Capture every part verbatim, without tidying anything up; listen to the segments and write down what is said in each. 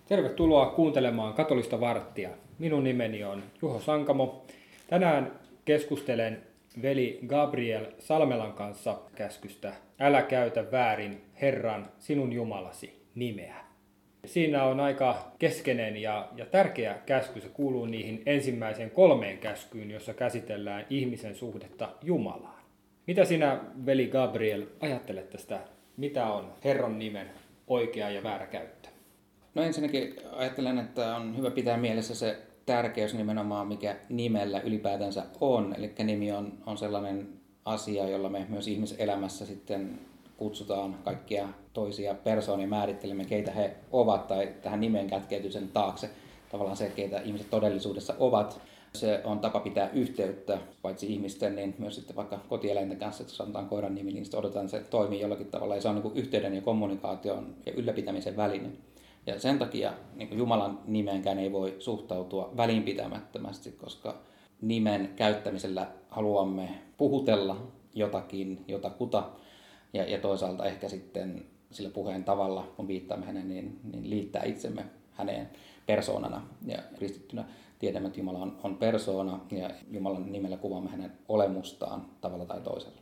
Tervetuloa kuuntelemaan Katolista varttia. Minun nimeni on Juho Sankamo. Tänään keskustelen veli Gabriel Salmelan kanssa käskystä Älä käytä väärin Herran sinun Jumalasi nimeä. Siinä on aika keskeinen ja, ja tärkeä käsky. Se kuuluu niihin ensimmäiseen kolmeen käskyyn, jossa käsitellään ihmisen suhdetta Jumalaan. Mitä sinä, veli Gabriel, ajattelet tästä? Mitä on Herran nimen oikea ja väärä käyttö? No ensinnäkin ajattelen, että on hyvä pitää mielessä se tärkeys nimenomaan, mikä nimellä ylipäätänsä on. Eli nimi on, on sellainen asia, jolla me myös ihmiselämässä sitten kutsutaan kaikkia toisia persoonia, määrittelemme, keitä he ovat, tai tähän nimeen kätkeytyy sen taakse tavallaan se, keitä ihmiset todellisuudessa ovat. Se on tapa pitää yhteyttä, paitsi ihmisten, niin myös sitten vaikka kotieläinten kanssa, että sanotaan koiran nimi, niin sitten odotetaan, että se toimii jollakin tavalla. Ja se on niin kuin yhteyden ja kommunikaation ja ylläpitämisen väline. Ja sen takia niin Jumalan nimeenkään ei voi suhtautua välinpitämättömästi, koska nimen käyttämisellä haluamme puhutella jotakin, jotakuta, ja, ja toisaalta ehkä sitten sillä puheen tavalla, kun viittaamme häneen, niin, niin liittää itsemme häneen persoonana. Ja kristittynä tiedämme, että Jumala on, on persoona, ja Jumalan nimellä kuvaamme hänen olemustaan tavalla tai toisella.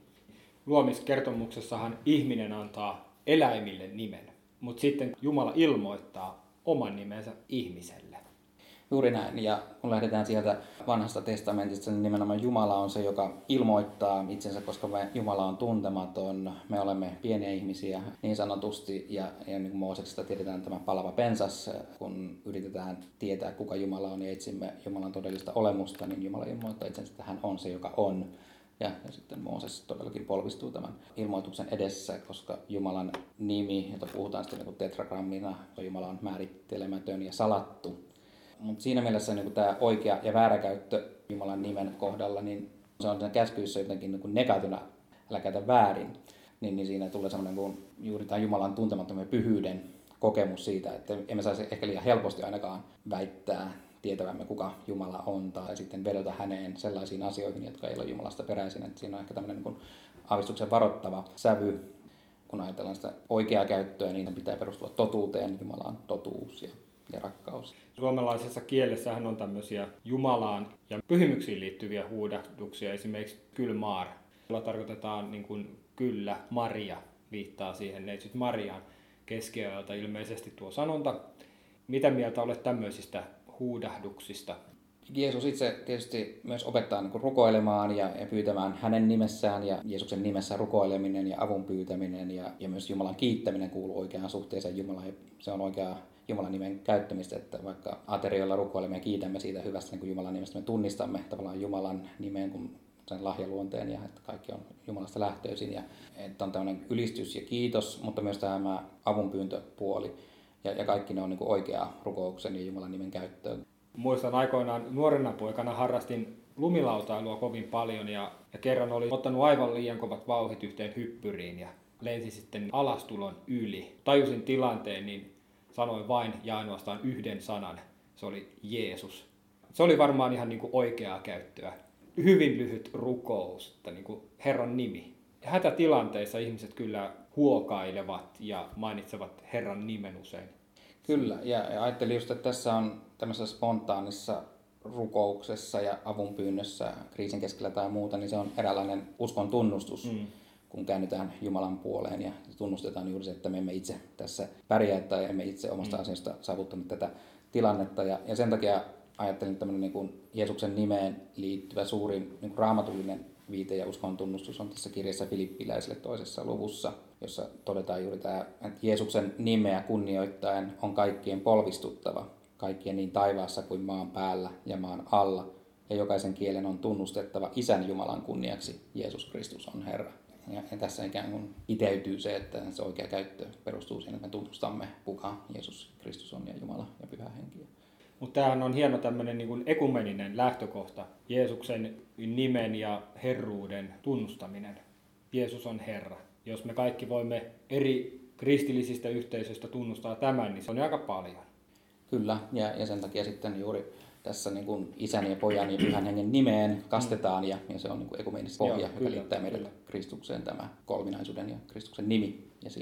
Luomiskertomuksessahan ihminen antaa eläimille nimen. Mutta sitten Jumala ilmoittaa oman nimensä ihmiselle. Juuri näin. Ja kun lähdetään sieltä vanhasta testamentista, niin nimenomaan Jumala on se, joka ilmoittaa itsensä, koska me, Jumala on tuntematon. Me olemme pieniä ihmisiä niin sanotusti. Ja, ja niin kuin Mooseksesta tiedetään tämä palava pensas, kun yritetään tietää, kuka Jumala on ja etsimme Jumalan todellista olemusta, niin Jumala ilmoittaa itsensä, että hän on se, joka on. Ja, ja sitten Mooses todellakin polvistuu tämän ilmoituksen edessä, koska Jumalan nimi, jota puhutaan sitten niin tetragrammina, Jumala on määrittelemätön ja salattu. Mutta siinä mielessä niin tämä oikea ja väärä käyttö Jumalan nimen kohdalla, niin se on käskyissä jotenkin niin negaationa, älä käytä väärin. Niin, niin siinä tulee semmoinen kuin juuri tämä Jumalan tuntemattoman pyhyyden kokemus siitä, että emme saisi ehkä liian helposti ainakaan väittää tietävämme, kuka Jumala on, tai sitten vedota häneen sellaisiin asioihin, jotka ei ole Jumalasta peräisin. Että siinä on ehkä tämmöinen niin kuin aavistuksen varoittava sävy. Kun ajatellaan sitä oikeaa käyttöä, niin pitää perustua totuuteen. Jumala on totuus ja, ja rakkaus. Suomalaisessa kielessähän on tämmöisiä Jumalaan ja pyhimyksiin liittyviä huudahduksia, esimerkiksi kylmaar, jolla tarkoitetaan niin kuin kyllä, Maria, viittaa siihen neitsyt Mariaan keskiajalta ilmeisesti tuo sanonta. Mitä mieltä olet tämmöisistä huudahduksista? Jeesus itse tietysti myös opettaa niin kuin rukoilemaan ja, ja pyytämään hänen nimessään, ja Jeesuksen nimessä rukoileminen ja avun pyytäminen ja, ja myös Jumalan kiittäminen kuuluu oikeaan suhteeseen Jumalaan. Se on oikeaa Jumalan nimen käyttämistä, että vaikka aterioilla rukoilemme ja kiitämme siitä hyvästä niin kuin Jumalan nimestä, me tunnistamme tavallaan Jumalan nimeen kuin sen lahjaluonteen ja että kaikki on Jumalasta lähtöisin. Ja että on tämmöinen ylistys ja kiitos, mutta myös tämä avunpyyntöpuoli. Ja, ja kaikki ne on niin kuin oikeaa rukouksen ja Jumalan nimen käyttöön. Muistan aikoinaan nuorena poikana harrastin lumilautailua kovin paljon ja, ja kerran olin ottanut aivan liian kovat vauhdit yhteen hyppyriin ja lensin sitten alastulon yli. Tajusin tilanteen, niin sanoin vain ja ainoastaan yhden sanan. Se oli Jeesus. Se oli varmaan ihan niin kuin oikeaa käyttöä. Hyvin lyhyt rukous, että niin kuin Herran nimi. Hätätilanteissa ihmiset kyllä huokailevat ja mainitsevat Herran nimen usein. Kyllä, ja, ja ajattelin just, että tässä on tämmöisessä spontaanissa rukouksessa ja avunpyynnössä kriisin keskellä tai muuta, niin se on eräänlainen uskon tunnustus, mm. kun käännytään Jumalan puoleen ja tunnustetaan juuri se, että me emme itse tässä pärjää tai emme itse omasta mm. asiasta saavuttaneet tätä tilannetta. Ja, ja sen takia ajattelin, että tämmöinen niin kuin Jeesuksen nimeen liittyvä suurin niin kuin raamatullinen viite ja uskon tunnustus on tässä kirjassa Filippiläisille toisessa luvussa, jossa todetaan juuri tämä, että Jeesuksen nimeä kunnioittaen on kaikkien polvistuttava, kaikkien niin taivaassa kuin maan päällä ja maan alla, ja jokaisen kielen on tunnustettava Isän Jumalan kunniaksi, Jeesus Kristus on Herra. Ja, ja tässä ikään kuin iteytyy se, että se oikea käyttö perustuu siihen, että me tunnustamme, kuka Jeesus Kristus on ja Jumala ja Pyhä Henki. Mutta tämähän on hieno tämmöinen niin kuin ekumeninen lähtökohta, Jeesuksen nimen ja herruuden tunnustaminen. Jeesus on Herra. Jos me kaikki voimme eri kristillisistä yhteisöistä tunnustaa tämän, niin se on aika paljon. Kyllä, ja, ja sen takia sitten juuri tässä niin kuin Isän ja Pojan ja Pyhän Hengen nimeen kastetaan, ja, ja se on niin kuin ekumeninen pohja, Joo, joka kyllä, liittää meidät kyllä. Kristukseen, tämä kolminaisuuden ja Kristuksen nimi, ja siinä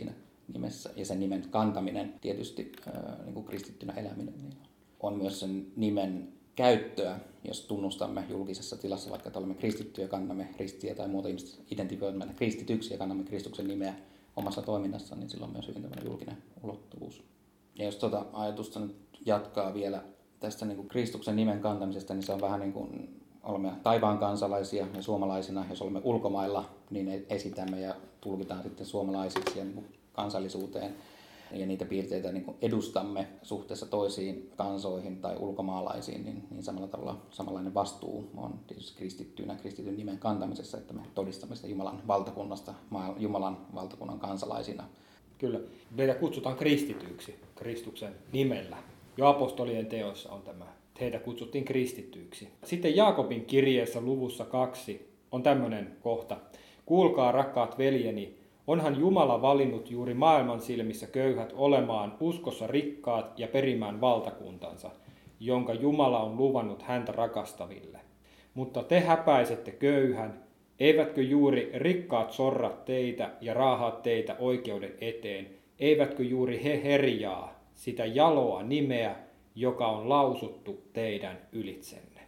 nimessä. Ja sen nimen kantaminen, tietysti ää, niin kuin kristittynä eläminen, niin on myös sen nimen käyttöä, jos tunnustamme julkisessa tilassa, vaikka että olemme kristittyjä, kannamme ristiä tai muuta ihmiset identifioimme kristityksi ja kannamme Kristuksen nimeä omassa toiminnassa, niin silloin on myös hyvin tämmöinen julkinen ulottuvuus. Ja jos tuota ajatusta nyt jatkaa vielä tästä niin kuin Kristuksen nimen kantamisesta, niin se on vähän niin kuin olemme taivaan kansalaisia ja suomalaisina, jos olemme ulkomailla, niin esitämme ja tulkitaan sitten suomalaisiksi ja niin kuin kansallisuuteen. Ja niitä piirteitä niin kuin edustamme suhteessa toisiin kansoihin tai ulkomaalaisiin, niin, niin samalla tavalla samanlainen vastuu on tietysti kristittyinä kristityn nimen kantamisessa, että me todistamme sitä Jumalan valtakunnasta, Jumalan valtakunnan kansalaisina. Kyllä. Meitä kutsutaan kristityiksi Kristuksen nimellä. Jo apostolien teoissa on tämä. Heitä kutsuttiin kristityiksi. Sitten Jaakobin kirjeessä luvussa kaksi on tämmöinen kohta. Kuulkaa, rakkaat veljeni, onhan Jumala valinnut juuri maailman silmissä köyhät olemaan uskossa rikkaat ja perimään valtakuntansa, jonka Jumala on luvannut häntä rakastaville. Mutta te häpäisette köyhän, eivätkö juuri rikkaat sorrat teitä ja raahaat teitä oikeuden eteen, eivätkö juuri he herjaa sitä jaloa nimeä, joka on lausuttu teidän ylitsenne.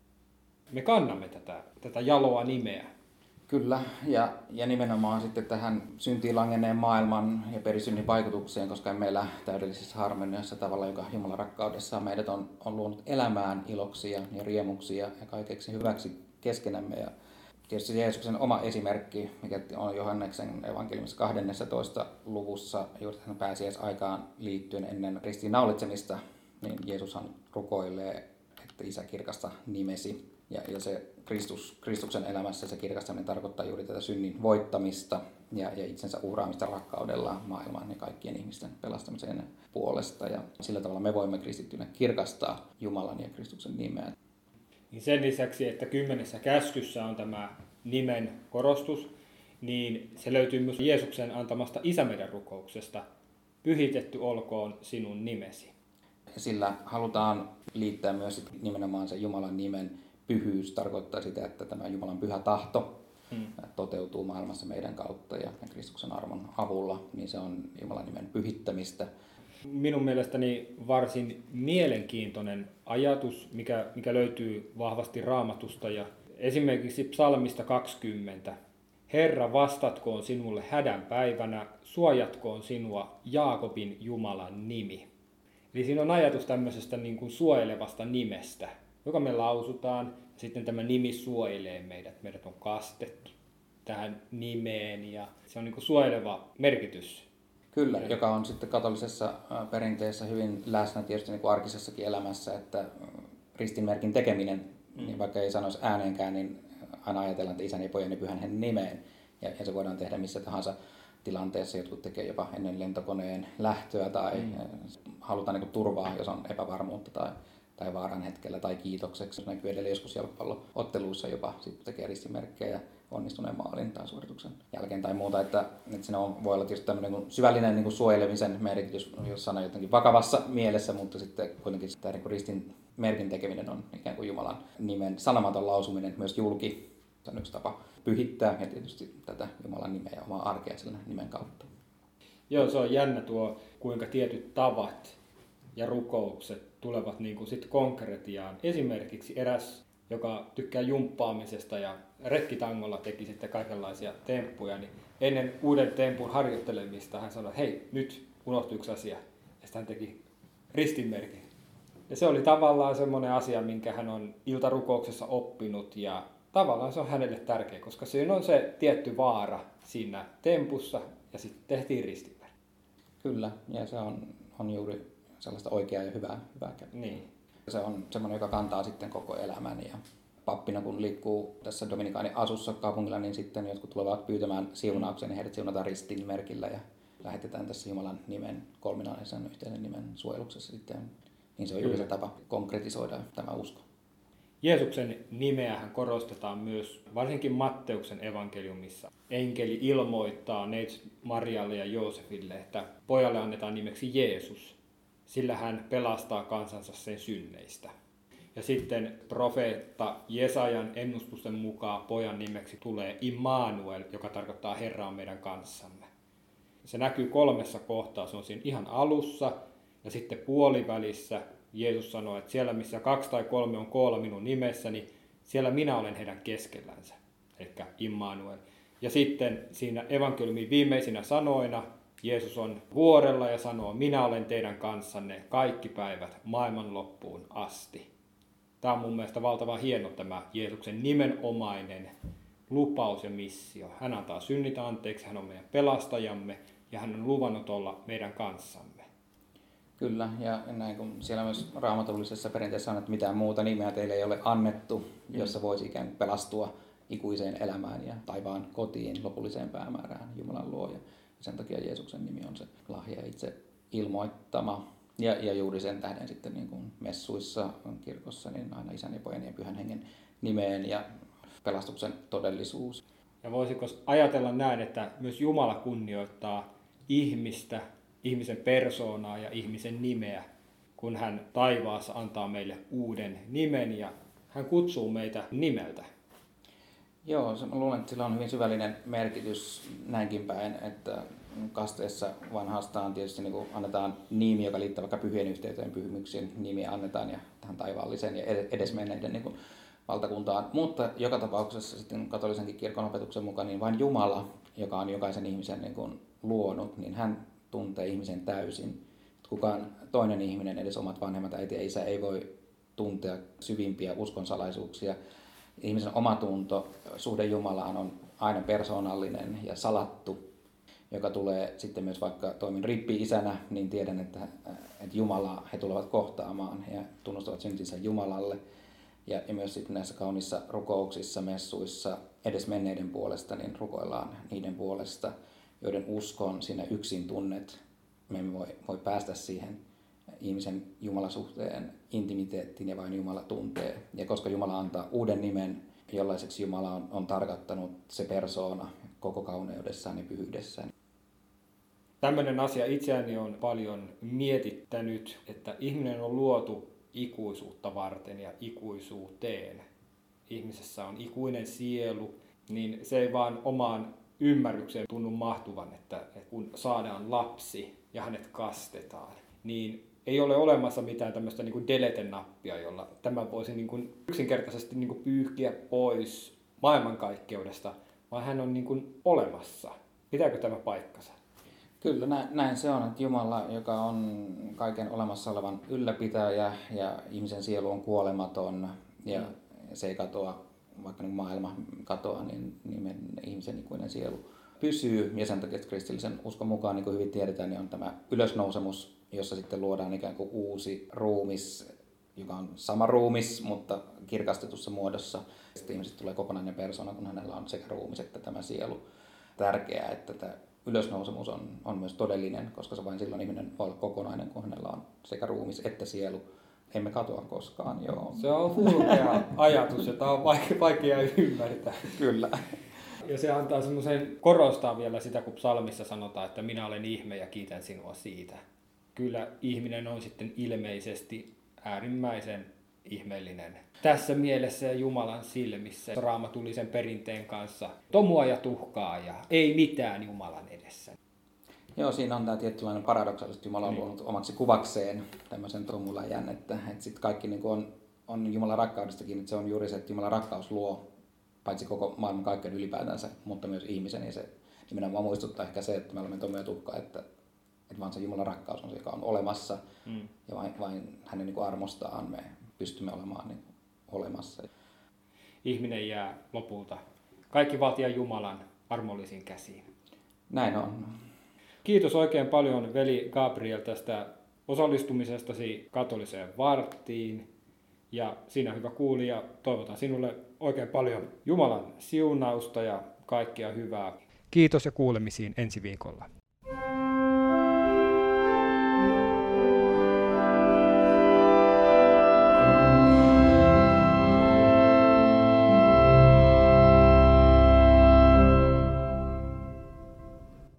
Me kannamme tätä, tätä jaloa nimeä. Kyllä, ja, ja nimenomaan sitten tähän syntiin langenneen maailman ja perisynnin vaikutukseen, koska meillä täydellisessä harmoniassa tavalla, joka Jumalan rakkaudessa meidät on, on luonut elämään iloksia ja riemuksia ja kaikeksi hyväksi keskenämme. Ja tietysti Jeesuksen oma esimerkki, mikä on Johanneksen evankeliumissa kahdennessatoista luvussa, juuri tähän pääsiäisaikaan liittyen ennen ristiin naulitsemista, niin Jeesushan rukoilee, että Isä kirkasta nimesi. Ja, ja se Kristus, Kristuksen elämässä se kirkastaminen tarkoittaa juuri tätä synnin voittamista ja, ja itsensä uhraamista rakkaudella maailman ja kaikkien ihmisten pelastamisen puolesta. Ja sillä tavalla me voimme kristittynä kirkastaa Jumalan ja Kristuksen nimeä. Sen lisäksi, että kymmenessä käskyssä on tämä nimen korostus, niin se löytyy myös Jeesuksen antamasta Isä meidän rukouksesta. Pyhitetty olkoon sinun nimesi. Sillä halutaan liittää myös nimenomaan se Jumalan nimen pyhyys, tarkoittaa sitä, että tämä Jumalan pyhä tahto hmm. toteutuu maailmassa meidän kautta ja Kristuksen armon avulla, niin se on Jumalan nimen pyhittämistä. Minun mielestäni varsin mielenkiintoinen ajatus, mikä, mikä löytyy vahvasti Raamatusta ja esimerkiksi Psalmista kaksikymmentä. Herra, vastatkoon sinulle hädän päivänä, suojatkoon sinua Jaakobin Jumalan nimi. Eli siinä on ajatus tämmöisestä niin kuin suojelevasta nimestä, joka me lausutaan, ja sitten tämä nimi suojelee meidät. Meidät on kastettu tähän nimeen, ja se on niin kuin suojeleva merkitys. Kyllä, ja joka on sitten katolisessa perinteessä hyvin läsnä tietysti niin kuin arkisessakin elämässä, että ristinmerkin tekeminen, mm. niin vaikka ei sanoisi ääneenkään, niin aina ajatellaan, että Isän ja Pojan ja Pyhän Hengen nimeen, ja, ja se voidaan tehdä missä tahansa tilanteessa. Jotkut tekee jopa ennen lentokoneen lähtöä tai mm. halutaan niin kuin turvaa, jos on epävarmuutta tai tai vaaran hetkellä tai kiitokseksi. Näkyy edelleen joskus jalkapallo-otteluissa jopa sitten tekee ristimerkkejä onnistuneen maalin tai suorituksen jälkeen tai muuta. Että, että siinä on, voi olla tietysti tämmöinen niin syvällinen niin kuin suojelemisen merkitys, jos sanoo jotenkin vakavassa mielessä, mutta sitten kuitenkin tämä niin kuin ristin merkin tekeminen on ikään kuin Jumalan nimen sanomaton lausuminen myös julki. Se on yksi tapa pyhittää ja tietysti tätä Jumalan nimeä ja omaa arkea sillä nimen kautta. Joo, se on jännä tuo, kuinka tietyt tavat ja rukoukset tulevat niin kuin sit konkretiaan. Esimerkiksi eräs, joka tykkää jumppaamisesta ja retkitangolla teki sitten kaikenlaisia temppuja, niin ennen uuden tempun harjoittelemista hän sanoi, että hei, nyt unohtui yksi asia. Ja sitten hän teki ristinmerkin. Ja se oli tavallaan semmoinen asia, minkä hän on iltarukouksessa oppinut ja tavallaan se on hänelle tärkeä, koska siinä on se tietty vaara siinä tempussa ja sitten tehtiin ristinmerkki. Kyllä, ja se on, on juuri sellaista oikeaa ja hyvää, hyvää käyttöä. Niin. Se on semmoinen, joka kantaa sitten koko elämän. Ja pappina, kun liikkuu tässä Dominikaanin asussa kaupungilla, niin sitten jotkut tulevat pyytämään siunauksen, niin heidät siunataan ristin merkillä ja lähetetään tässä Jumalan nimen, kolminaisen yhteisen nimen suojeluksessa sitten. Niin se on juuri se tapa konkretisoida tämä usko. Jeesuksen nimeähän korostetaan myös varsinkin Matteuksen evankeliumissa. Enkeli ilmoittaa neitsyt Marialle ja Joosefille, että pojalle annetaan nimeksi Jeesus, sillä hän pelastaa kansansa sen synneistä. Ja sitten profeetta Jesajan ennustusten mukaan pojan nimeksi tulee Immanuel, joka tarkoittaa Herra on meidän kanssamme. Se näkyy kolmessa kohtaa. Se on siinä ihan alussa ja sitten puolivälissä. Jeesus sanoo, että siellä missä kaksi tai kolme on koolla minun nimessäni, siellä minä olen heidän keskellänsä. Eli Immanuel. Ja sitten siinä evankeliumin viimeisinä sanoina Jeesus on vuorella ja sanoo, minä olen teidän kanssanne kaikki päivät maailman loppuun asti. Tämä on mun mielestä valtavan hieno tämä Jeesuksen nimenomainen lupaus ja missio. Hän antaa synnit anteeksi, hän on meidän pelastajamme ja hän on luvannut olla meidän kanssamme. Kyllä, ja näin kun siellä myös raamatullisessa perinteessä on, että mitään muuta nimeä teille ei ole annettu, jossa voisi ikään kuin pelastua ikuiseen elämään ja taivaan kotiin, lopulliseen päämäärään, Jumalan luo. Ja sen takia Jeesuksen nimi on se lahja itse ilmoittama. Ja, ja juuri sen tähden sitten niin kuin messuissa kirkossa, niin aina Isän ja Pojan ja Pyhän Hengen nimeen ja pelastuksen todellisuus. Ja voisiko ajatella näin, että myös Jumala kunnioittaa ihmistä, ihmisen persoonaa ja ihmisen nimeä, kun hän taivaassa antaa meille uuden nimen ja hän kutsuu meitä nimeltä. Joo, mä luulen, että sillä on hyvin syvällinen merkitys näinkin päin, että kasteessa vanhastaan tietysti niin annetaan nimi, joka liittyy vaikka pyhien yhteyteen, pyhimyksien nimiä annetaan ja tähän taivaalliseen ja edesmenneiden niin valtakuntaan. Mutta joka tapauksessa sitten katolisenkin kirkon opetuksen mukaan niin vain Jumala, joka on jokaisen ihmisen niin kuin luonut, niin hän tuntee ihmisen täysin. Kukaan toinen ihminen, edes omat vanhemmat, äiti ja isä, ei voi tuntea syvimpiä uskonsalaisuuksia. Ihmisen omatunto, suhde Jumalaan on aina persoonallinen ja salattu, joka tulee sitten myös vaikka toimin rippi-isänä, niin tiedän, että, että Jumala he tulevat kohtaamaan ja tunnustavat syntinsä Jumalalle. Ja, ja myös sitten näissä kaunissa rukouksissa, messuissa, edes menneiden puolesta, niin rukoillaan niiden puolesta, joiden uskon sinä yksin tunnet. Me emme voi, voi päästä siihen ihmisen Jumalasuhteen intimiteettiin ja vain Jumala tuntee. Ja koska Jumala antaa uuden nimen, jollaiseksi Jumala on, on tarkoittanut se persoona koko kauneudessaan ja pyhyydessään. Tämmöinen asia itseäni on paljon mietittänyt, että ihminen on luotu ikuisuutta varten ja ikuisuuteen. Ihmisessä on ikuinen sielu, niin se ei vaan omaan ymmärrykseen tunnu mahtuvan, että kun saadaan lapsi ja hänet kastetaan, niin ei ole olemassa mitään tämmöistä niin kuin delete-nappia, jolla tämä voisi niin kuin yksinkertaisesti niin kuin pyyhkiä pois maailmankaikkeudesta, vaan hän on niin kuin olemassa. Pitääkö tämä paikkansa? Kyllä, näin se on, että Jumala, joka on kaiken olemassa olevan ylläpitäjä ja ihmisen sielu on kuolematon ja se ei katoa, vaikka niin maailma katoaa, niin, niin ihmisen ikuinen sielu pysyy. Ja sen takia kristillisen uskon mukaan, niin kuin hyvin tiedetään, niin on tämä ylösnousemus, jossa sitten luodaan ikään kuin uusi ruumis, joka on sama ruumis, mutta kirkastetussa muodossa. Sitten ihmiset tulee kokonainen persoona, kun hänellä on sekä ruumis että tämä sielu. Tärkeää, että tämä ylösnousemus on, on myös todellinen, koska se vain silloin ihminen voi olla kokonainen, kun hänellä on sekä ruumis että sielu. Emme katoa koskaan, joo. Se on hulkea ajatus, jota on vaikea, vaikea ymmärtää. Kyllä. Ja se antaa semmoisen, korostaa vielä sitä, kun psalmissa sanotaan, että minä olen ihme ja kiitän sinua siitä. Kyllä ihminen on sitten ilmeisesti äärimmäisen ihmeellinen. Tässä mielessä ja Jumalan silmissä raamatullisen perinteen kanssa tomua ja tuhkaa ja ei mitään Jumalan edessä. Joo, siinä on tämä tietynlainen paradoksaalisesti Jumala on luonut omaksi kuvakseen tämmöisen tomuläjän, että, että sitten kaikki niin kuin on, on Jumalan rakkaudestakin, että se on juuri se, että Jumalan rakkaus luo paitsi koko maailman kaikkein ylipäätänsä, mutta myös ihmisen, ja se nimenomaan muistuttaa ehkä se, että me olemme tomua ja tuhkaa, että, että vaan se Jumalan rakkaus on se, joka on olemassa, mm. ja vain, vain hänen niin kuin armostaan me pystymme olemaan niin kuin olemassa. Ihminen jää lopulta kaikki valtia Jumalan armollisiin käsiin. Näin on. Kiitos oikein paljon, veli Gabriel, tästä osallistumisestasi katoliseen varttiin. Ja siinä, hyvä kuulija, toivotan sinulle oikein paljon Jumalan siunausta ja kaikkea hyvää. Kiitos ja kuulemisiin ensi viikolla.